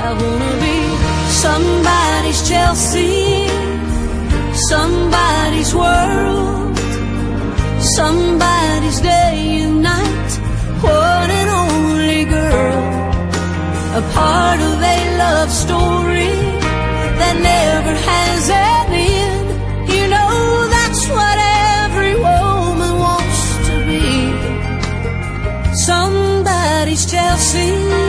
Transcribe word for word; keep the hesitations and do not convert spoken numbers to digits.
I wanna be somebody's Chelsea, somebody's world, somebody's day and night, one and only girl, a part of a love story that never has an end. You know that's what every woman wants to be, somebody's Chelsea.